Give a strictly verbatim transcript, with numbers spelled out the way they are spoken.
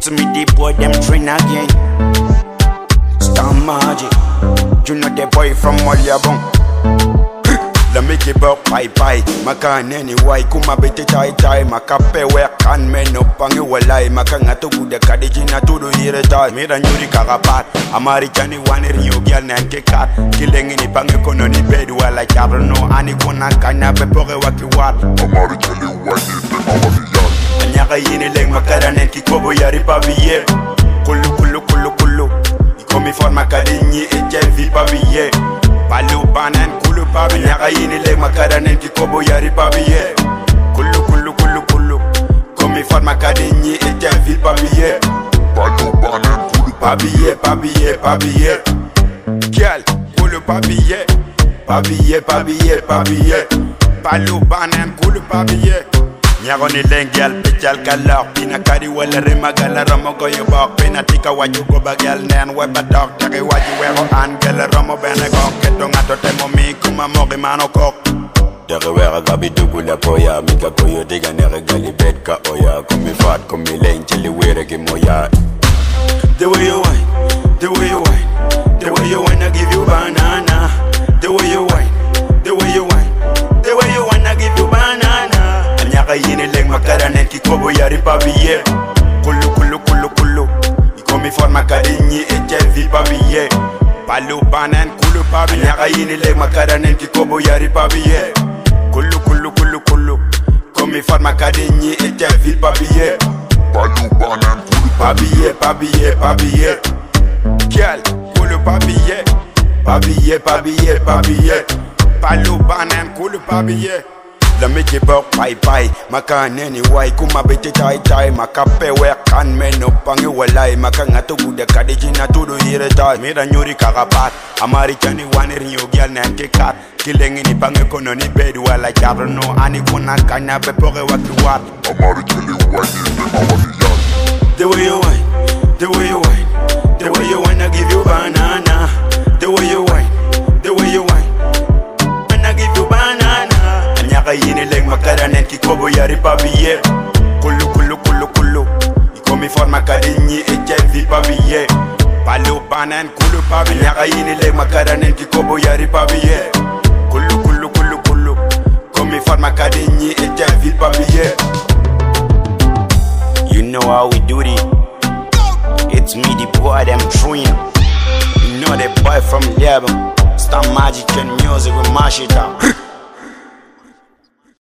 It's me the boy them train again. Star Magic, you know the boy from Molyabong. La make it buck bye bye. Makan anyway, kuma bete tai tai. Makape we can men up ang iwalay. Makanga to good kadiji na to do here tai. Mira nyuri karapat. Americani one in you girl nan ke kat. Killing ni pang kono ni bed wala charno ani kona kanya pe pore waki wat. Americani one in the mama Anyaka yini leng makara nen ki kobo yari paviye. Kulu kulu kulu kulu. Ikomi forma kadinyi H I V paviye. Palu banan kulu pabi nyaka yini le makara nen ki kobo yari pabiye. Kulu kulu kulu kulu komi forma kadinyi H I V pabiye. Palu banan kulu pabiye pabiye pabiye. Girl kulu pabiye. Pabiye pabiye pabiye. Palu banan kulu pabiye. Nyago ni lengyal pichal kalok. Pina kari wala remagala ramo go yubok. Pina tika waju go bagyal nen weba dog. Taki waju wego angel ramo bene gok. Keto ngato temo mi kuma mogi mano kok. Taki wega gabi dugu la poya. Mika koyo diga nere gali bed ka oya. Kumi fat kumi len chili were ki moya. The way you whine, the way you whine, the way you whine I give you banana. The way you whine, the way you whine, the way you whine I give you banana. Nyaka yini leng makara nen ki kobo yari pabiye. Kulu kulu kulu kulu ikomi forma kadinyi H I V pabiye. Palu banan kulu pabi. Nyaka yini leng makara nen ki kobo yari pabiye. Kulu kulu kulu kulu ikomi forma kadinyi H I V pabiye. Palu banan kulu pabiye pabiye pabiye. Girl kulu pabiye. Pabiye pabiye pabiye. Palu banan kulu pabiye. La make it buck bye bye. Makan anyway, kuma bete tai tai. Makape we can men up ang iwalay. Makanga to good kadiji na to do here tai. Mira nyuri karapat. Americani one in you girl nan ke kat. Killing ni pang kono ni bed wala charno ani kuna kanya pe pore waki wat. Americani one in the mama The way you whine, the way you whine, the way you whine I give you banana. The way you whine, the way you whine, when I give you banana. Nyaka yini leng makara nen ki kobo yari pabiye. Kulu kulu kulu kulu ikomi forma kadinyi H I V pabiye. Palu banan kulu pabi. Nyaka yini leng makara nen ki kobo yari pabiye. Kulu kulu kulu kulu ikomi forma kadinyi H I V pabiye. You know how we do it. It's me the boy them train. You know the boy from Lebanon. Star Magic and music we mash it up.